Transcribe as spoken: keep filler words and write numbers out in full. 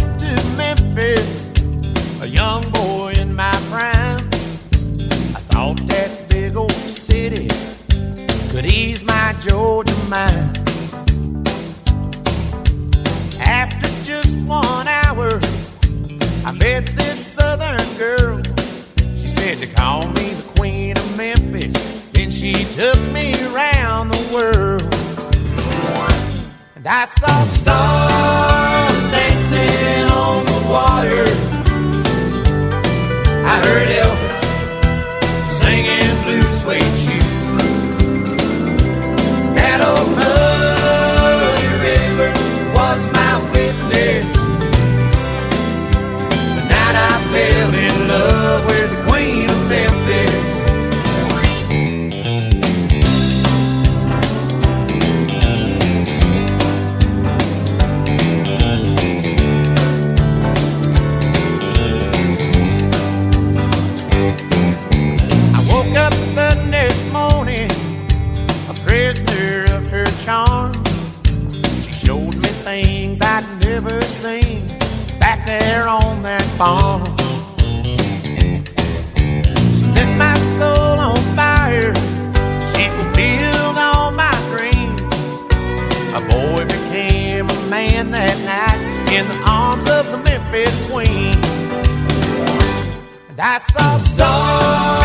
to Memphis, a young boy in my prime. I thought that big old city could ease my Georgia mind. After just one hour, I met this southern girl. She said to call me the Queen of Memphis. Then she took me around the world. And I saw stars dancing on the water. I heard Elvis singing Blue Suede Shoes. That old muddy river was my witness. The night I fell in love with the Queen of Memphis. Things I'd never seen back there on that farm. She set my soul on fire. She fulfilled all my dreams. A boy became a man that night in the arms of the Memphis Queen. And I saw stars